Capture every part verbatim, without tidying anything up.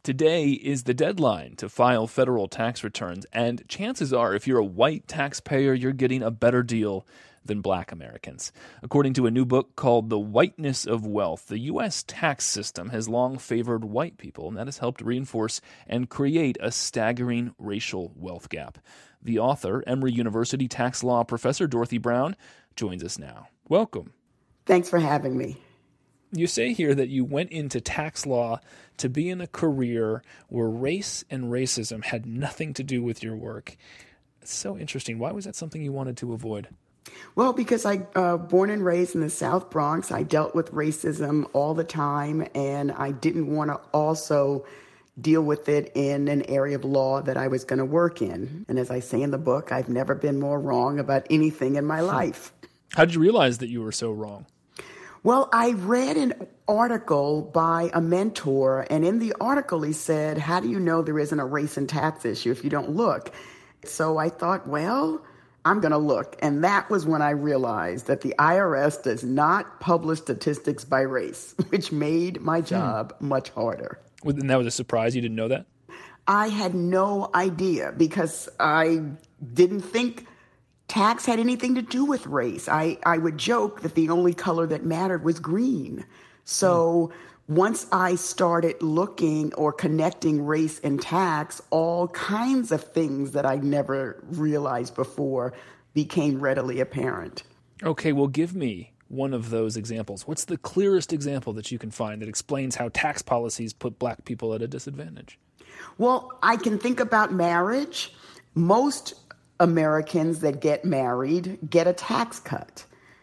Today is the deadline to file federal tax returns, and chances are if you're a white taxpayer, you're getting a better deal than black Americans. According to a new book called The Whiteness of Wealth, the U S tax system has long favored white people, and that has helped reinforce and create a staggering racial wealth gap. The author, Emory University tax law professor Dorothy Brown, joins us now. Welcome. Thanks for having me. You say here that you went into tax law to be in a career where race and racism had nothing to do with your work. It's so interesting. Why was that something you wanted to avoid? Well, because I uh, born and raised in the South Bronx, I dealt with racism all the time, and I didn't want to also deal with it in an area of law that I was going to work in. And as I say in the book, I've never been more wrong about anything in my life. How did you realize that you were so wrong? Well, I read an article by a mentor, and in the article he said, how do you know there isn't a race and tax issue if you don't look? So I thought, well, I'm going to look. And that was when I realized that the I R S does not publish statistics by race, which made my job hmm. much harder. And that was a surprise? You didn't know that? I had no idea because I didn't think tax had anything to do with race. I, I would joke that the only color that mattered was green. So hmm. once I started looking or connecting race and tax, all kinds of things that I never realized before became readily apparent. Okay, well, give me one of those examples. What's the clearest example that you can find that explains how tax policies put black people at a disadvantage? Well, I can think about marriage. Most Americans that get married get a tax cut.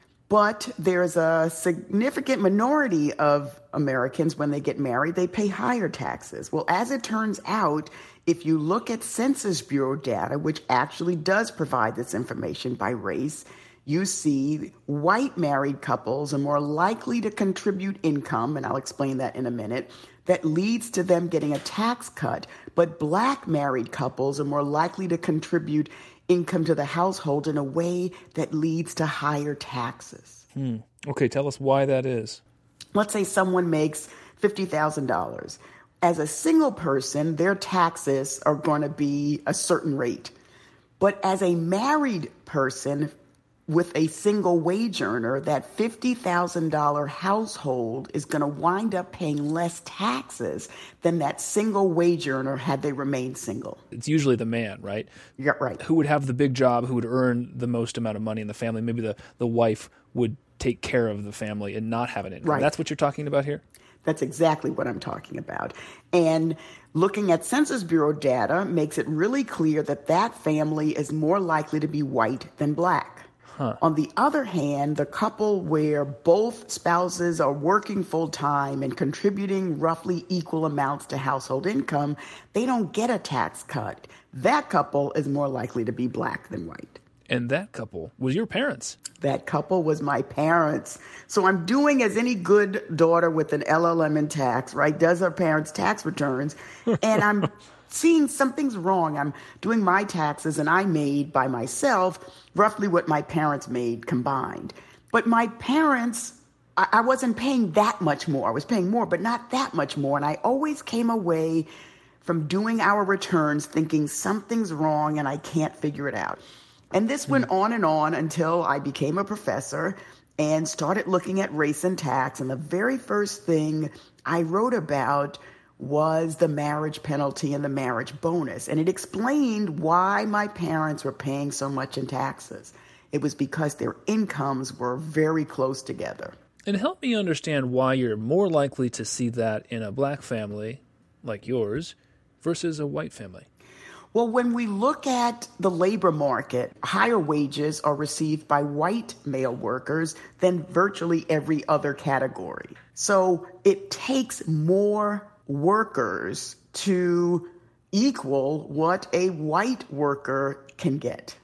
But there's a significant minority of Americans, when they get married, they pay higher taxes. Well, as it turns out, if you look at Census Bureau data, which actually does provide this information by race, you see white married couples are more likely to contribute income, and I'll explain that in a minute, that leads to them getting a tax cut. But black married couples are more likely to contribute income to the household in a way that leads to higher taxes. Hmm. Okay, tell us why that is. Let's say someone makes fifty thousand dollars. As a single person, their taxes are going to be a certain rate. But as a married person with a single wage earner, that fifty thousand dollars household is going to wind up paying less taxes than that single wage earner had they remained single. It's usually the man, right? Yeah, right. Who would have the big job, who would earn the most amount of money in the family. Maybe the, the wife would take care of the family and not have an income. Right. That's what you're talking about here? That's exactly what I'm talking about. And looking at Census Bureau data makes it really clear that that family is more likely to be white than black. Huh. On the other hand, the couple where both spouses are working full-time and contributing roughly equal amounts to household income, they don't get a tax cut. That couple is more likely to be black than white. And that couple was your parents. That couple was my parents. So I'm doing as any good daughter with an L L M in tax, right, does her parents' tax returns, and I'm seeing something's wrong. I'm doing my taxes, and I made by myself roughly what my parents made combined. But my parents, I, I wasn't paying that much more. I was paying more, but not that much more. And I always came away from doing our returns thinking something's wrong and I can't figure it out. And this went on and on until I became a professor and started looking at race and tax. And the very first thing I wrote about was the marriage penalty and the marriage bonus. And it explained why my parents were paying so much in taxes. It was because their incomes were very close together. And help me understand why you're more likely to see that in a black family like yours versus a white family. Well, when we look at the labor market, higher wages are received by white male workers than virtually every other category. So it takes more workers to equal what a white worker can get.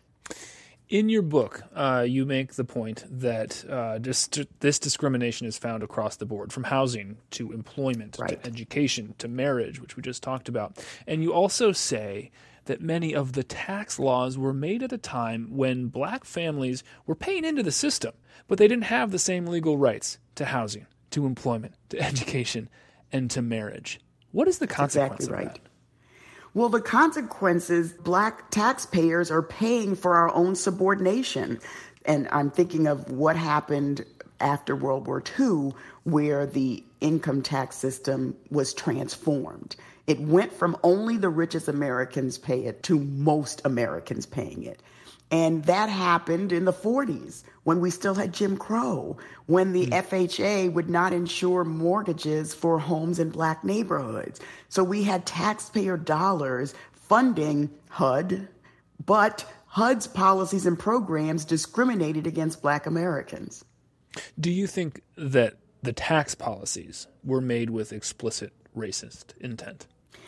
In your book, uh, you make the point that uh, dis- this discrimination is found across the board, from housing to employment, right. to education, to marriage, which we just talked about. And you also say that many of the tax laws were made at a time when black families were paying into the system, but they didn't have the same legal rights to housing, to employment, to education, and to marriage. What is the That's consequence exactly of right. that? Well, the consequences, black taxpayers are paying for our own subordination. And I'm thinking of what happened after World War Two, where the income tax system was transformed. It went from only the richest Americans pay it to most Americans paying it. And that happened in the forties when we still had Jim Crow, when the mm. F H A would not insure mortgages for homes in black neighborhoods. So we had taxpayer dollars funding H U D, but H U D's policies and programs discriminated against black Americans. Do you think that the tax policies were made with explicit racist intent?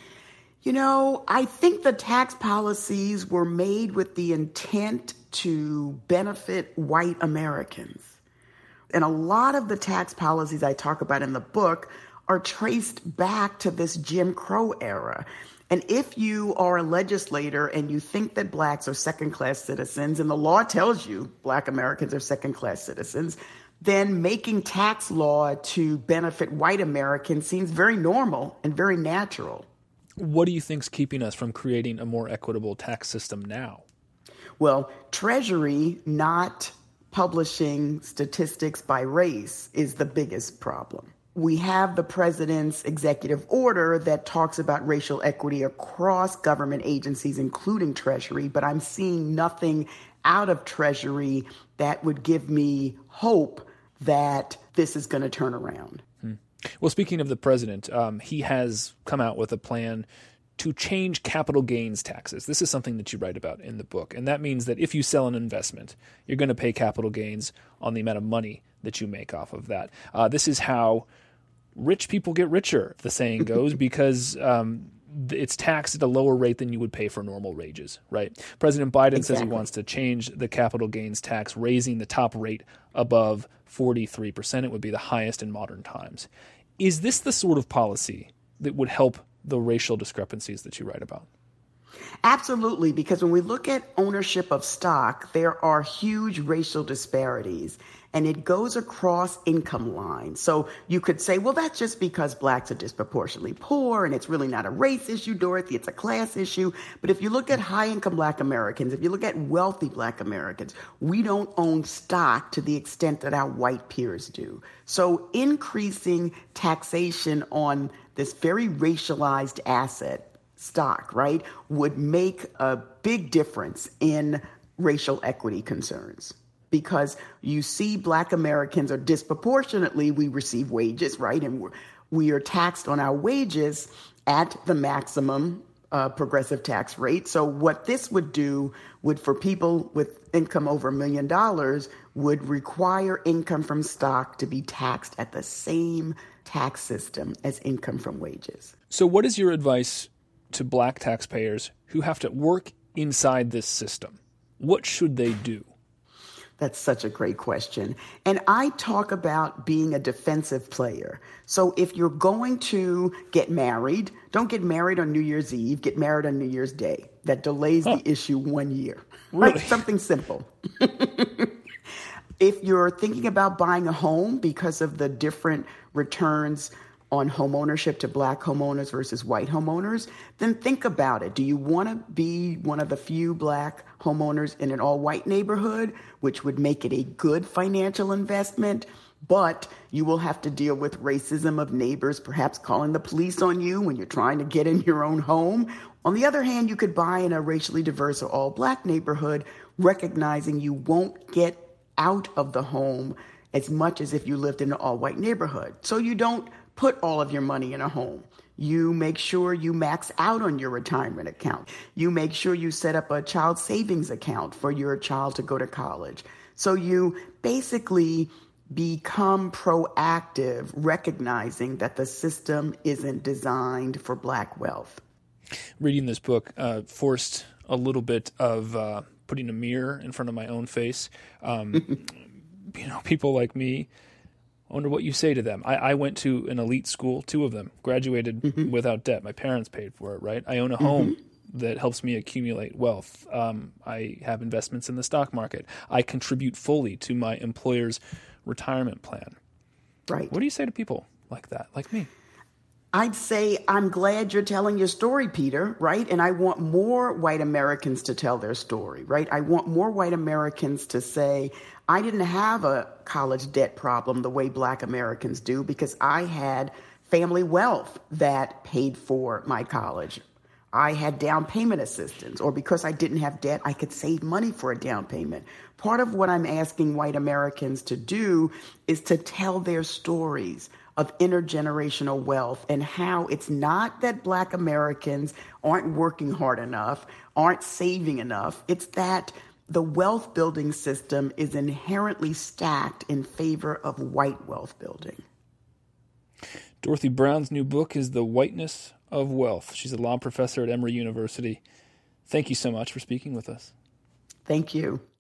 You know, I think the tax policies were made with the intent to benefit white Americans. And a lot of the tax policies I talk about in the book are traced back to this Jim Crow era. And if you are a legislator and you think that blacks are second-class citizens, and the law tells you black Americans are second-class citizens, then making tax law to benefit white Americans seems very normal and very natural. What do you think's keeping us from creating a more equitable tax system now? Well, Treasury not publishing statistics by race is the biggest problem. We have the president's executive order that talks about racial equity across government agencies, including Treasury, but I'm seeing nothing out of Treasury that would give me hope that this is going to turn around. Hmm. Well, speaking of the president, um, he has come out with a plan to change capital gains taxes. This is something that you write about in the book. And that means that if you sell an investment, you're going to pay capital gains on the amount of money that you make off of that. Uh, this is how rich people get richer, the saying goes, because um, it's taxed at a lower rate than you would pay for normal wages, right? President Biden exactly. says he wants to change the capital gains tax, raising the top rate above forty-three percent. It would be the highest in modern times. Is this the sort of policy that would help the racial discrepancies that you write about? Absolutely, because when we look at ownership of stock, there are huge racial disparities, and it goes across income lines. So you could say, well, that's just because blacks are disproportionately poor, and it's really not a race issue, Dorothy, it's a class issue. But if you look at high-income black Americans, if you look at wealthy black Americans, we don't own stock to the extent that our white peers do. So increasing taxation on this very racialized asset, stock, right, would make a big difference in racial equity concerns. Because you see black Americans are disproportionately, we receive wages, right, and we're, we are taxed on our wages at the maximum uh, progressive tax rate. So what this would do would, for people with income over a million dollars, would require income from stock to be taxed at the same tax system as income from wages. So what is your advice to black taxpayers who have to work inside this system? What should they do? That's such a great question. And I talk about being a defensive player. So if you're going to get married, don't get married on New Year's Eve, get married on New Year's Day. That delays huh. the issue one year. Really? Right? Something simple. If you're thinking about buying a home because of the different returns on home ownership to black homeowners versus white homeowners, then think about it. Do you want to be one of the few black homeowners in an all-white neighborhood, which would make it a good financial investment, but you will have to deal with racism of neighbors, perhaps calling the police on you when you're trying to get in your own home? On the other hand, you could buy in a racially diverse or all-black neighborhood, recognizing you won't get out of the home as much as if you lived in an all-white neighborhood. So you don't put all of your money in a home. You make sure you max out on your retirement account. You make sure you set up a child savings account for your child to go to college. So you basically become proactive, recognizing that the system isn't designed for black wealth. Reading this book uh, forced a little bit of uh, putting a mirror in front of my own face. Um, you know, people like me, I wonder what you say to them. I, I went to an elite school, two of them, graduated mm-hmm. without debt. My parents paid for it, right? I own a home mm-hmm. that helps me accumulate wealth. Um, I have investments in the stock market. I contribute fully to my employer's retirement plan. Right. What do you say to people like that, like me? I'd say I'm glad you're telling your story, Peter, right? And I want more white Americans to tell their story, right? I want more white Americans to say, I didn't have a college debt problem the way Black Americans do because I had family wealth that paid for my college. I had down payment assistance, or because I didn't have debt, I could save money for a down payment. Part of what I'm asking white Americans to do is to tell their stories of intergenerational wealth and how it's not that Black Americans aren't working hard enough, aren't saving enough. It's that the wealth building system is inherently stacked in favor of white wealth building. Dorothy Brown's new book is The Whiteness of Wealth. She's a law professor at Emory University. Thank you so much for speaking with us. Thank you.